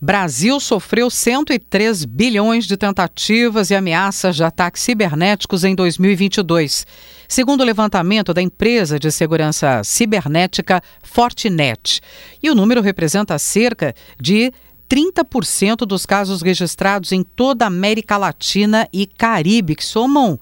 Brasil sofreu 103 bilhões de tentativas e ameaças de ataques cibernéticos em 2022, segundo o levantamento da empresa de segurança cibernética Fortinet. E o número representa cerca de 30% dos casos registrados em toda a América Latina e Caribe, que somam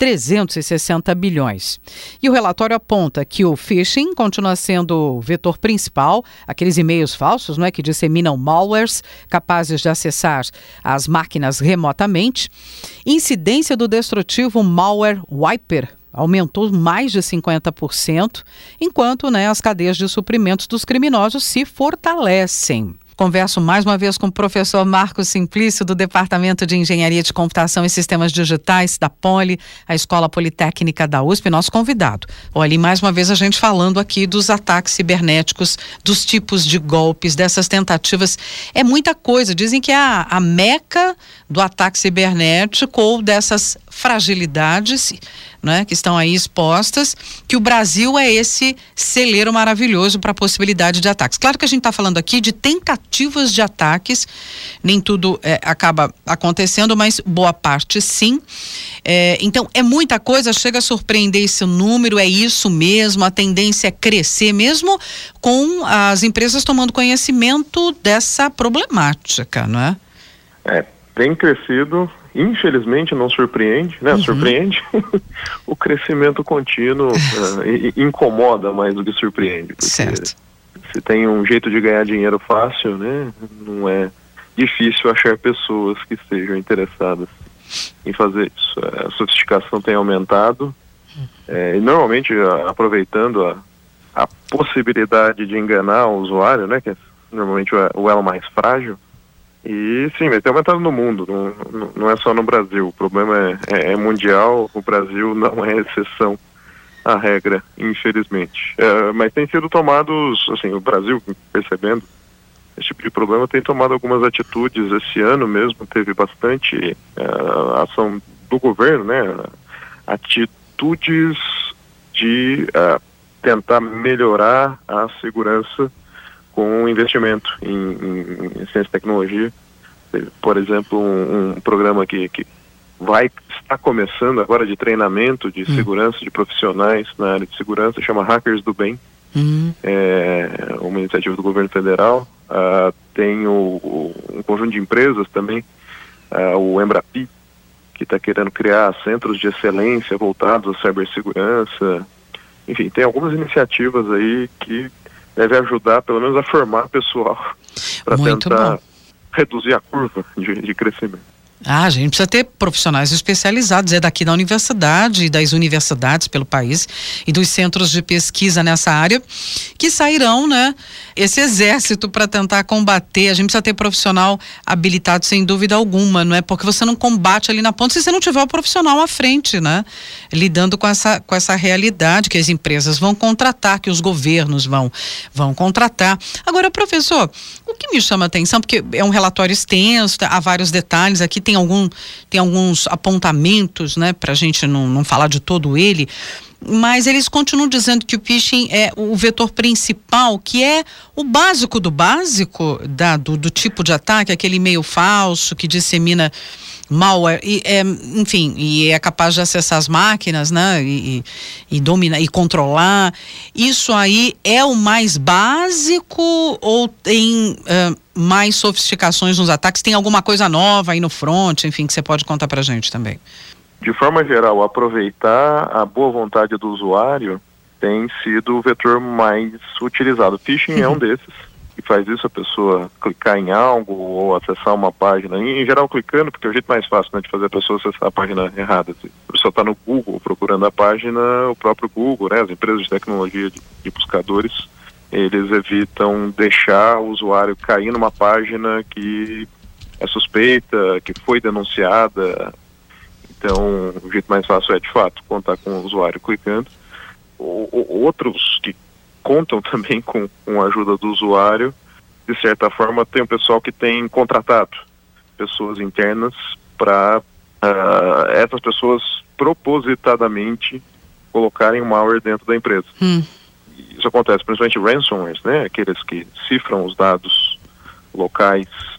360 bilhões. E o relatório aponta que o phishing continua sendo o vetor principal, aqueles e-mails falsos, que disseminam malwares capazes de acessar as máquinas remotamente. Incidência do destrutivo malware wiper aumentou mais de 50%, enquanto as cadeias de suprimentos dos criminosos se fortalecem. Converso mais uma vez com o professor Marcos Simplício, do Departamento de Engenharia de Computação e Sistemas Digitais da Poli, a Escola Politécnica da USP, nosso convidado. Olha, e mais uma vez a gente falando aqui dos ataques cibernéticos, dos tipos de golpes, dessas tentativas. É muita coisa. Dizem que é a meca do ataque cibernético ou dessas fragilidades, que estão aí expostas, que o Brasil é esse celeiro maravilhoso para a possibilidade de ataques. Claro que a gente está falando aqui de tentativas de ataques, nem tudo acaba acontecendo, mas boa parte sim. Então é muita coisa, chega a surpreender esse número, é isso mesmo, a tendência é crescer mesmo com as empresas tomando conhecimento dessa problemática, não é? Tem crescido. Infelizmente não surpreende, Surpreende. O crescimento contínuo incomoda mais do que surpreende. Porque certo. Se tem um jeito de ganhar dinheiro fácil, não é difícil achar pessoas que estejam interessadas em fazer isso. A sofisticação tem aumentado, e normalmente aproveitando a possibilidade de enganar o usuário, que é normalmente o elo mais frágil. E sim, mas tem aumentado no mundo, não é só no Brasil. O problema é mundial, o Brasil não é exceção à regra, infelizmente. Mas tem sido tomados, o Brasil, percebendo esse tipo de problema, tem tomado algumas atitudes. Esse ano mesmo teve bastante ação do governo, atitudes de tentar melhorar a segurança com investimento em ciência e tecnologia. Por exemplo, um programa que está começando agora de treinamento de segurança de profissionais na área de segurança, chama Hackers do Bem. É uma iniciativa do governo federal. Tem um conjunto de empresas também, o Embrapi, que está querendo criar centros de excelência voltados à cibersegurança. Enfim, tem algumas iniciativas aí que deve ajudar, pelo menos, a formar pessoal para tentar reduzir a curva de crescimento. A gente precisa ter profissionais especializados, daqui da universidade e das universidades pelo país e dos centros de pesquisa nessa área, que sairão, esse exército para tentar combater. A gente precisa ter profissional habilitado sem dúvida alguma, não é? Porque você não combate ali na ponta se você não tiver o profissional à frente, lidando com essa realidade que as empresas vão contratar, que os governos vão contratar. Agora, professor, o que me chama a atenção, porque é um relatório extenso, há vários detalhes aqui, tem alguns apontamentos, para a gente não falar de todo ele, mas eles continuam dizendo que o phishing é o vetor principal, que é o básico do básico do tipo de ataque, aquele e-mail falso que dissemina malware, e é capaz de acessar as máquinas, e dominar e controlar. Isso aí é o mais básico ou tem mais sofisticações nos ataques? Tem alguma coisa nova aí no front, enfim, que você pode contar pra gente também? De forma geral, aproveitar a boa vontade do usuário tem sido o vetor mais utilizado. Phishing é um desses, que faz isso, a pessoa clicar em algo ou acessar uma página, em geral clicando, porque é o jeito mais fácil de fazer a pessoa acessar a página errada. Se a pessoa está no Google procurando a página, o próprio Google, as empresas de tecnologia de buscadores, eles evitam deixar o usuário cair numa página que é suspeita, que foi denunciada. Então, o jeito mais fácil é, de fato, contar com o usuário clicando. Outros que contam também com a ajuda do usuário, de certa forma, tem o pessoal que tem contratado pessoas internas para essas pessoas propositadamente colocarem o malware dentro da empresa. Isso acontece principalmente ransomwares, aqueles que cifram os dados locais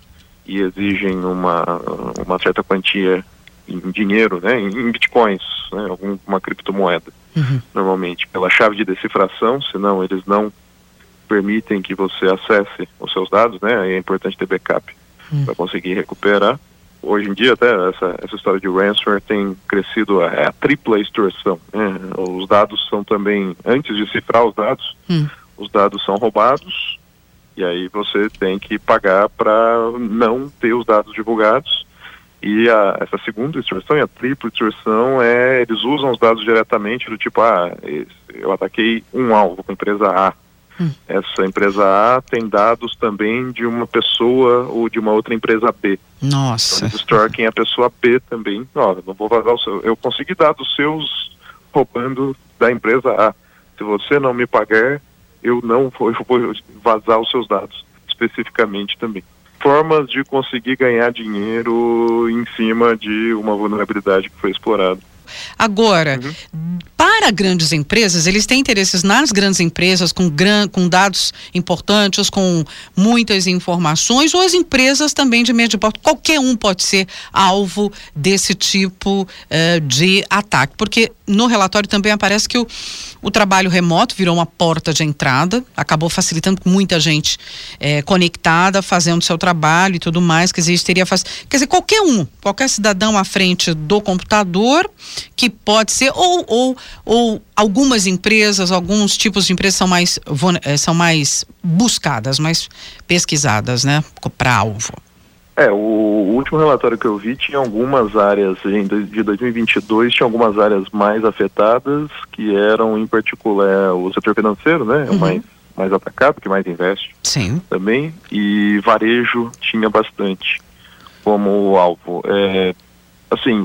e exigem uma certa quantia em dinheiro, né, em bitcoins, né, alguma criptomoeda, normalmente, pela chave de decifração, senão eles não permitem que você acesse os seus dados, né, é importante ter backup para conseguir recuperar. Hoje em dia, até essa história de ransomware tem crescido a tripla extorsão, né? Os dados são também, antes de cifrar os dados são roubados, e aí você tem que pagar para não ter os dados divulgados. E essa segunda extorsão e a tripla extorsão eles usam os dados diretamente, do tipo, eu ataquei um alvo com a empresa A. Essa empresa A tem dados também de uma pessoa ou de uma outra empresa B. Nossa. Então eles extorquem a pessoa B também. Não vou vazar o seu. Eu consegui dados seus roubando da empresa A. Se você não me pagar, eu vou vazar os seus dados, especificamente também. Formas de conseguir ganhar dinheiro em cima de uma vulnerabilidade que foi explorada. Agora, para grandes empresas, eles têm interesses nas grandes empresas com dados importantes, com muitas informações, ou as empresas também de médio porte, qualquer um pode ser alvo desse tipo de ataque, porque no relatório também aparece que o trabalho remoto virou uma porta de entrada, acabou facilitando com muita gente conectada, fazendo seu trabalho e tudo mais, quer dizer, qualquer cidadão à frente do computador, que pode ser, ou algumas empresas, alguns tipos de empresas são mais buscadas, mais pesquisadas, né, para alvo. O último relatório que eu vi tinha algumas áreas, de 2022, tinha algumas áreas mais afetadas, que eram, em particular, o setor financeiro, né, mais atacado, que mais investe. Sim. Também, e varejo tinha bastante como alvo. Assim,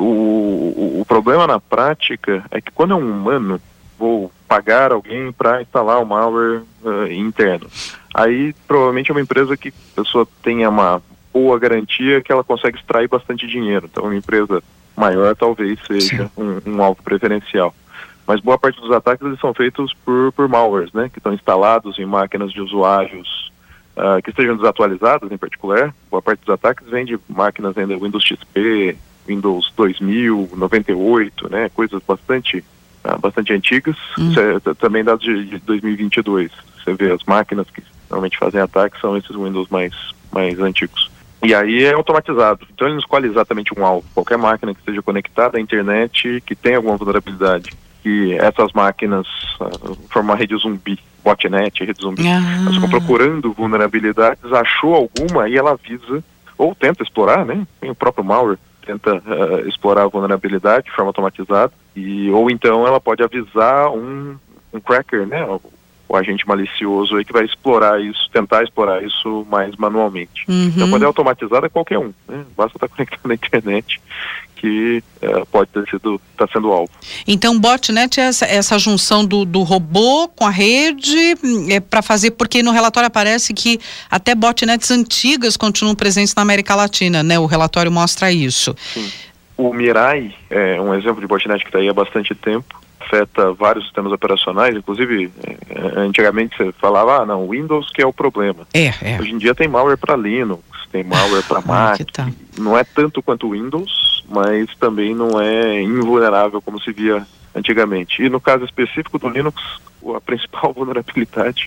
o problema na prática é que quando é um humano, vou pagar alguém para instalar o malware interno. Aí, provavelmente é uma empresa que a pessoa tenha uma boa garantia que ela consegue extrair bastante dinheiro. Então, uma empresa maior talvez seja um alvo preferencial. Mas boa parte dos ataques eles são feitos por malwares, né, que estão instalados em máquinas de usuários que estejam desatualizadas, em particular. Boa parte dos ataques vem de máquinas ainda Windows XP, Windows 2000, 98, né, coisas bastante antigas. Também dados de 2022. Você vê as máquinas que normalmente fazem ataques são esses Windows mais antigos. E aí é automatizado. Então ele não escolhe exatamente um alvo. Qualquer máquina que esteja conectada à internet, que tenha alguma vulnerabilidade, que essas máquinas formam uma rede zumbi, botnet, rede zumbi. Elas ficam procurando vulnerabilidades, achou alguma e ela avisa, ou tenta explorar, né? Tem o próprio malware, tenta explorar a vulnerabilidade de forma automatizada, ou então ela pode avisar um cracker, né? O agente malicioso aí que vai explorar isso, tentar explorar isso mais manualmente. Então, quando é automatizado, é qualquer um, né? Basta estar conectado na internet que pode estar sendo alvo. Então, botnet é essa junção do robô com a rede para fazer, porque no relatório aparece que até botnets antigas continuam presentes na América Latina, né? O relatório mostra isso. Sim. O Mirai é um exemplo de botnet que está aí há bastante tempo. Afeta vários sistemas operacionais, inclusive antigamente você falava, não, Windows que é o problema. Hoje em dia tem malware para Linux, tem malware para Mac, não é tanto quanto o Windows, mas também não é invulnerável como se via antigamente. E no caso específico do Linux, a principal vulnerabilidade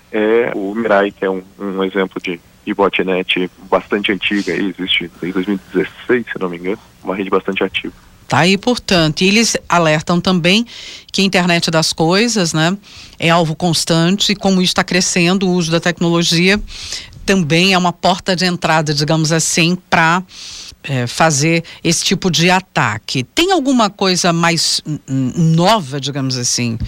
é o Mirai, que é um exemplo de botnet bastante antiga, existe desde 2016, se não me engano, uma rede bastante ativa. Tá aí, portanto, e eles alertam também que a internet das coisas, né, é alvo constante, e como isso está crescendo, o uso da tecnologia também é uma porta de entrada, digamos assim, para fazer esse tipo de ataque. Tem alguma coisa mais nova, digamos assim,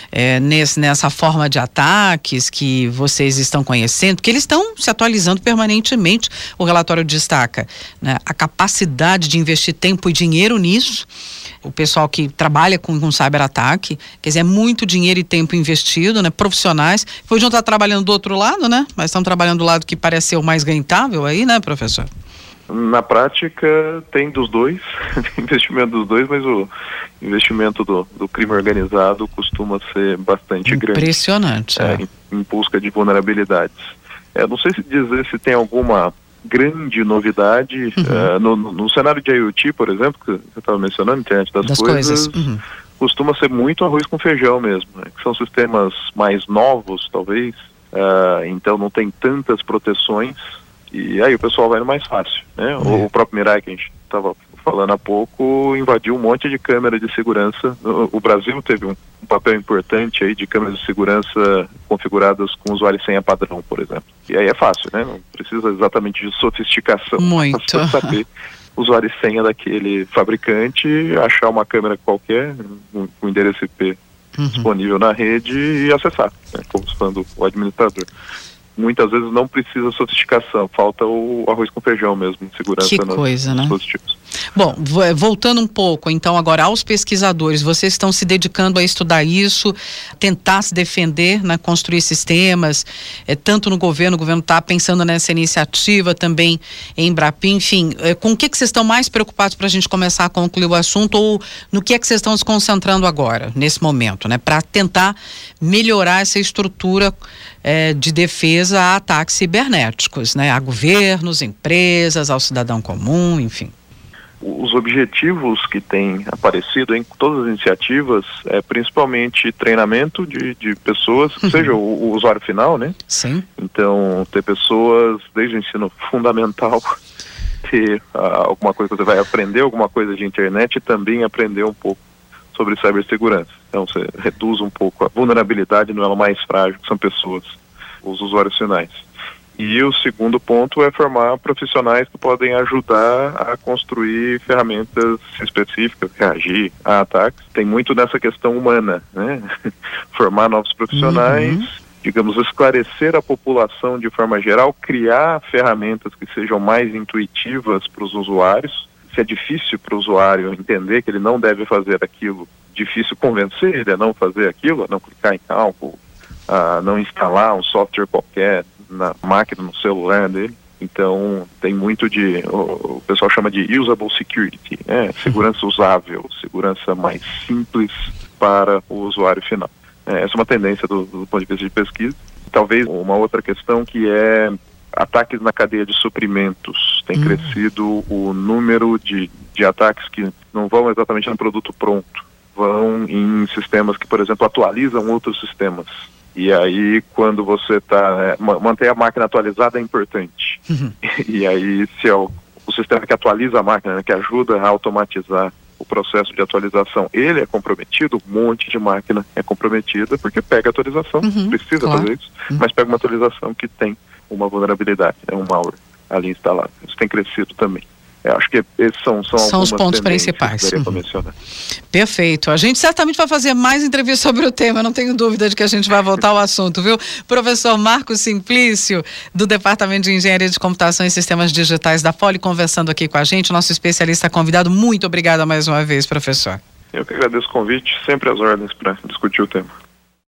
nessa forma de ataques que vocês estão conhecendo? Porque eles estão se atualizando permanentemente. O relatório destaca, né, a capacidade de investir tempo e dinheiro nisso. O pessoal que trabalha com cyberataque, quer dizer, é muito dinheiro e tempo investido, né? Profissionais. Depois não estar trabalhando do outro lado, né? Mas estão trabalhando do lado que parece ser o mais rentável aí, né, professor? Na prática, tem dos dois, tem investimento dos dois, mas o investimento do crime organizado costuma ser bastante grande. Impressionante. Em busca de vulnerabilidades. Não sei se dizer se tem alguma grande novidade. No cenário de IoT, por exemplo, que você estava mencionando, internet das coisas. Costuma ser muito arroz com feijão mesmo, né? Que são sistemas mais novos, talvez, então não tem tantas proteções, e aí o pessoal vai no mais fácil, né? O próprio Mirai, que a gente estava falando há pouco, invadiu um monte de câmera de segurança. O Brasil teve um papel importante aí de câmeras de segurança configuradas com usuário e senha padrão, por exemplo. E aí é fácil, né? Não precisa exatamente de sofisticação. Muito. Para saber usuário e senha daquele fabricante, achar uma câmera qualquer, com endereço IP disponível na rede e acessar, né, como falando o administrador. Muitas vezes não precisa sofisticação, falta o arroz com feijão mesmo, em segurança nos dispositivos. Bom, voltando um pouco, então, agora aos pesquisadores, vocês estão se dedicando a estudar isso, tentar se defender, né, construir sistemas, tanto no governo, o governo está pensando nessa iniciativa também em Embrapim, enfim, com o que vocês estão mais preocupados para a gente começar a concluir o assunto, ou no que vocês estão se concentrando agora, nesse momento, né, para tentar melhorar essa estrutura de defesa a ataques cibernéticos, né, a governos, empresas, ao cidadão comum, enfim. Os objetivos que têm aparecido em todas as iniciativas é principalmente treinamento de pessoas, seja o usuário final, né? Sim. Então, ter pessoas desde o ensino fundamental, ter alguma coisa que você vai aprender, alguma coisa de internet e também aprender um pouco sobre cibersegurança. Então, você reduz um pouco a vulnerabilidade no elo mais frágil, que são pessoas, os usuários finais. E o segundo ponto é formar profissionais que podem ajudar a construir ferramentas específicas, reagir a ataques. Tem muito nessa questão humana, né? Formar novos profissionais, digamos, esclarecer a população de forma geral, criar ferramentas que sejam mais intuitivas para os usuários. Se é difícil para o usuário entender que ele não deve fazer aquilo, difícil convencer ele a não fazer aquilo, a não clicar em algo, a não instalar um software qualquer na máquina, no celular dele. Então tem muito o pessoal chama de usable security, né? Segurança usável, segurança mais simples para o usuário final. Essa é uma tendência do ponto de vista de pesquisa. Talvez uma outra questão que é ataques na cadeia de suprimentos. Tem crescido o número de ataques que não vão exatamente no produto pronto, vão em sistemas que, por exemplo, atualizam outros sistemas. E aí, quando você manter a máquina atualizada é importante. E aí, se é o sistema que atualiza a máquina, né, que ajuda a automatizar o processo de atualização, ele é comprometido, um monte de máquina é comprometida, porque pega a atualização, precisa fazer isso, mas pega uma atualização que tem uma vulnerabilidade, um malware ali instalado. Isso tem crescido também. Acho que esses são os pontos principais. Perfeito. A gente certamente vai fazer mais entrevistas sobre o tema, não tenho dúvida de que a gente vai voltar ao assunto, viu? Professor Marcos Simplício, do Departamento de Engenharia de Computação e Sistemas Digitais da Poli, conversando aqui com a gente, nosso especialista convidado. Muito obrigada mais uma vez, professor. Eu que agradeço o convite, sempre às ordens para discutir o tema.